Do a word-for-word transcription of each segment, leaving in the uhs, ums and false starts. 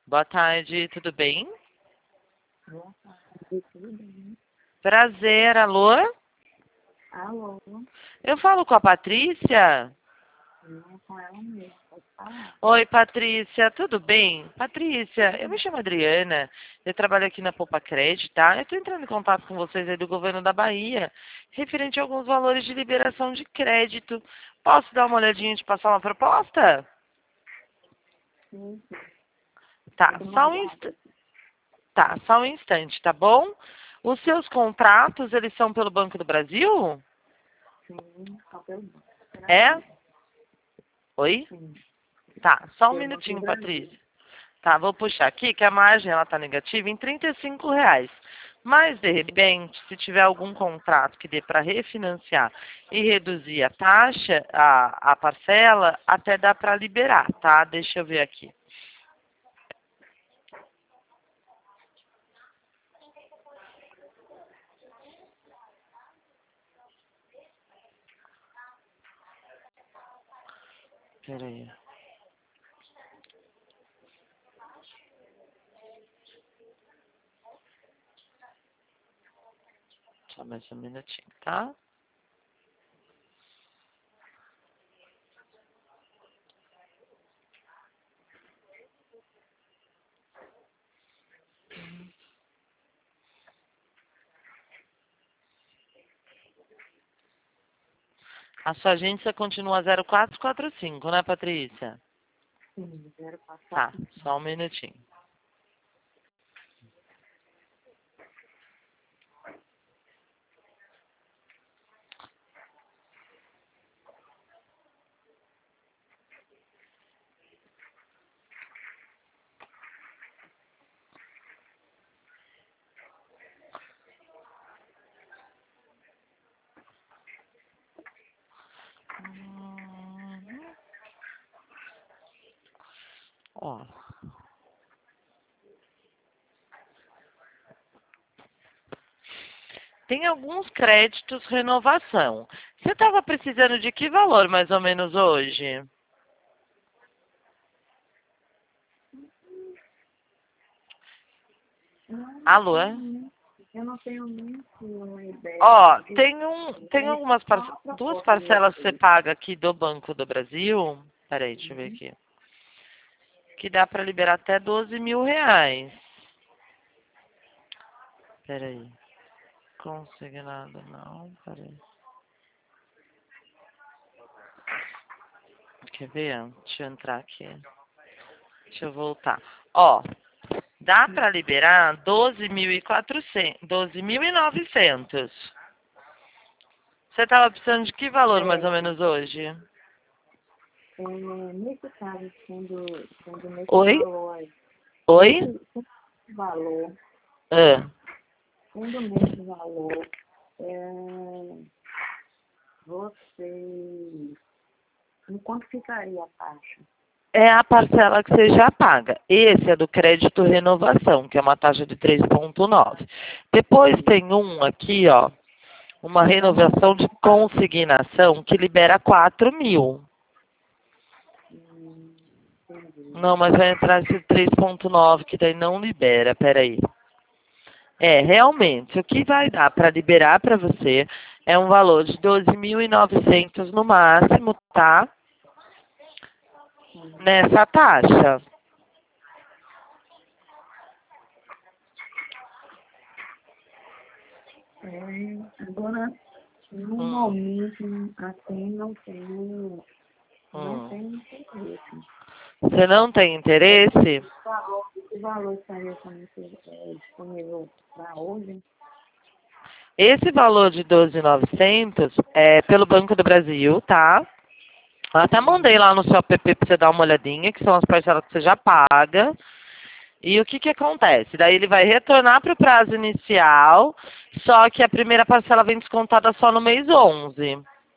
Boa tarde, tudo bem? Boa tarde, tudo bem? Prazer, alô? Alô? Eu falo com a Patrícia? Não, com ela mesmo, pode falar. Oi, Patrícia, tudo bem? Patrícia, eu me chamo Adriana, eu trabalho aqui na Poupa Crédito, tá? Eu estou entrando em contato com vocês aí do governo da Bahia, referente a alguns valores de liberação de crédito. Posso dar uma olhadinha e te passar uma proposta? Sim, sim. Tá, Pode só um mandar. instante. Tá, só um instante, tá bom? Os seus contratos, eles são pelo Banco do Brasil? Sim, só pelo banco. É? Oi? Sim, Tá, só um pelo Banco do minutinho, Brasil. Patrícia. Tá, vou puxar aqui que a margem ela tá negativa em trinta e cinco reais. Mas, de repente, se tiver algum contrato que dê para refinanciar e reduzir a taxa, a, a parcela, até dá para liberar, tá? Deixa eu ver aqui. Peraí. Só mais um minutinho, tá? A sua agência continua zero quatro quatro cinco, né, Patrícia? Sim, zero quatro Tá, quatro. só um minutinho. Hum, Ó. Tem alguns créditos renovação. Você estava precisando de que valor mais ou menos hoje? Eu não Alô? tenho muito, eu não tenho muito uma ideia. Ó, Eu tem um, tem tenho algumas só parce- a duas proposta de parcelas que você vocês. paga aqui do Banco do Brasil. Peraí, deixa eu ver Uhum. aqui. Que dá para liberar até doze mil reais. Peraí. Consignado não, peraí. Quer ver? Deixa eu entrar aqui. Deixa eu voltar. Ó, dá para liberar doze mil e quatrocentos, doze mil e novecentos. Você estava precisando de que valor mais ou É, menos hoje? é, nesse caso, sendo, sendo nesse Oi? valor aí, Oi? nesse, nesse valor, Ah, sendo nesse valor, é, você, em quanto ficaria a taxa? é a parcela que você já paga. Esse é do crédito renovação, que é uma taxa de três vírgula nove. Depois tem um aqui, ó, uma renovação de consignação que libera quatro mil. Hum, entendi. Não, mas vai entrar esse três vírgula nove que daí não libera, peraí. É, realmente, o que vai dar para liberar para você é um valor de doze mil e novecentos no máximo, tá? Hum. Nessa taxa. É, agora, no Hum, momento, assim, não tenho, não hum. tenho interesse. Você não tem interesse? O valor, o valor estaria somente é, disponível para hoje? Esse valor de doze mil e novecentos é pelo Banco do Brasil, tá? Eu até mandei Uhum. lá no seu app para você dar uma olhadinha, que são as parcelas que você já paga. E o que que acontece? Daí ele vai retornar para o prazo inicial, só que a primeira parcela vem descontada só no mês onze.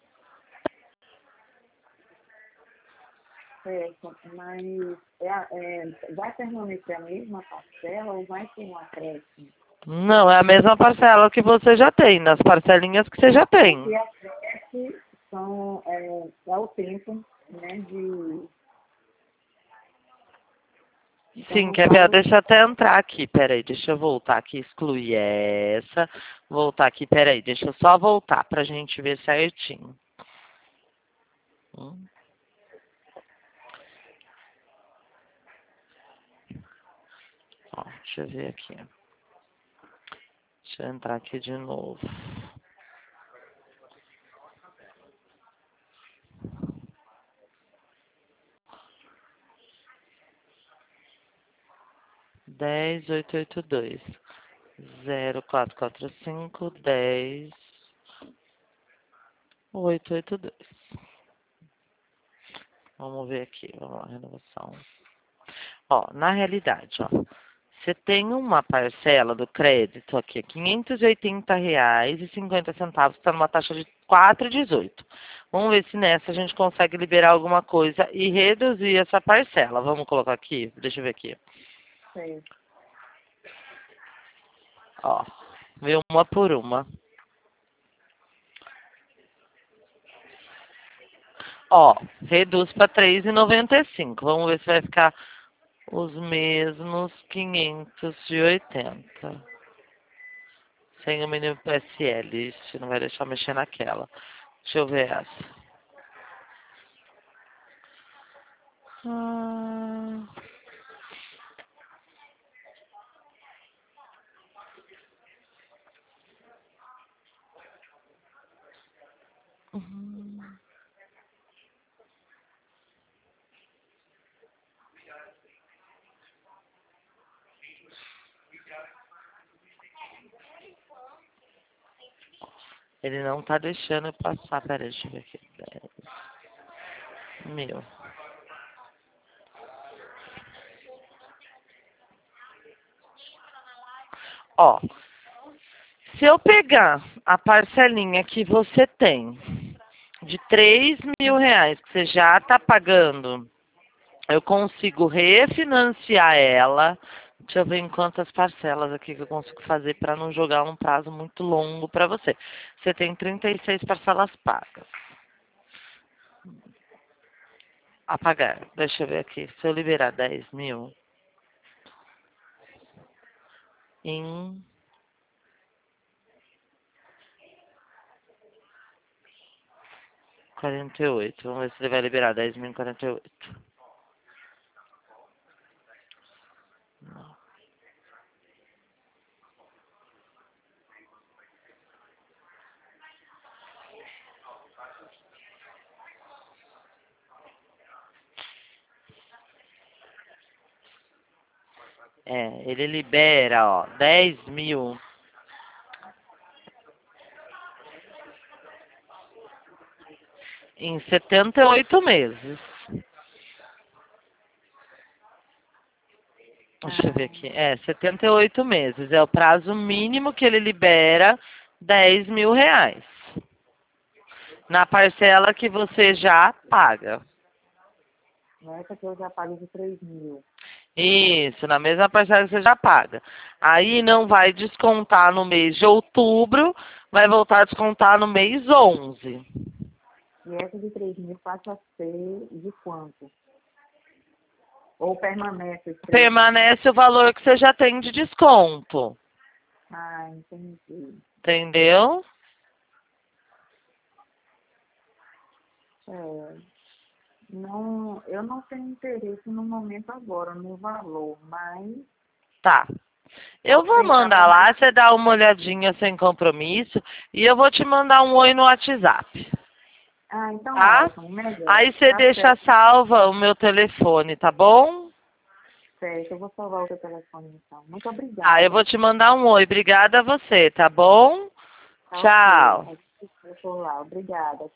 Certo, mas é, a- é, vai permanecer a mesma parcela ou vai ter um acréscimo? Não, é a mesma parcela que você já tem, nas parcelinhas que você já O tem. que acresce são, é, é o tempo, né, de, Então, Sim, no quer ver? caso, Deixa eu até entrar aqui, peraí, deixa eu voltar aqui, excluir essa, voltar aqui, peraí, deixa eu só voltar pra gente ver certinho. Hum. Ó, deixa eu ver aqui. Deixa eu entrar aqui de novo. Dez, oito, oito, dois. Zero, quatro, quatro, cinco, dez, oito, oito, dois. Vamos ver aqui, vamos lá, renovação. Ó, na realidade, ó, você tem uma parcela do crédito aqui, quinhentos e oitenta reais e cinquenta centavos, está numa taxa de quatro vírgula dezoito. Vamos ver se nessa a gente consegue liberar alguma coisa e reduzir essa parcela. Vamos colocar aqui, deixa eu ver aqui. sei. Ó, vê uma por uma. Ó, reduz para três reais e noventa e cinco. Vamos ver se vai ficar os mesmos quinhentos e oitenta. Sem o mínimo P S L. Isso não vai deixar mexer naquela. Deixa eu ver essa. Ah, uhum. Ele não tá deixando eu passar. Pera aí, deixa eu ver aqui. dez mil. Ó, se eu pegar a parcelinha que você tem de três mil reais, que você já tá pagando, eu consigo refinanciar ela. Deixa eu ver em quantas parcelas aqui que eu consigo fazer para não jogar um prazo muito longo para você. Você tem trinta e seis parcelas pagas. A pagar. Deixa eu ver aqui. Se eu liberar dez mil em quarenta e oito. Vamos ver se ele vai liberar dez mil em quarenta e oito. Não. É, ele libera, ó, dez mil em setenta e oito meses. Deixa eu ver aqui. É, setenta e oito meses. É o prazo mínimo que ele libera dez mil reais. Na parcela que você já paga. Nessa que eu já pago de três mil. Isso, na mesma parcela que você já paga. Aí não vai descontar no mês de outubro, vai voltar a descontar no mês onze. E essa de três mil passa a ser de quanto? Ou permanece os três mil? Permanece o valor que você já tem de desconto. Ah, entendi. Entendeu? É, não, eu não tenho interesse no momento agora no valor, mas Tá. Eu posso vou pensar mandar para mais. lá, você dá uma olhadinha sem compromisso e eu vou te mandar um oi no WhatsApp, Ah, então tá? ótimo, melhor. Aí você Tá deixa certo, salva o meu telefone, tá bom? certo. Eu vou salvar o teu telefone então. Muito Tá, eu vou obrigada. te mandar um oi. Obrigada a você, tá bom? Tá ok. Tchau. Eu vou lá. Obrigada.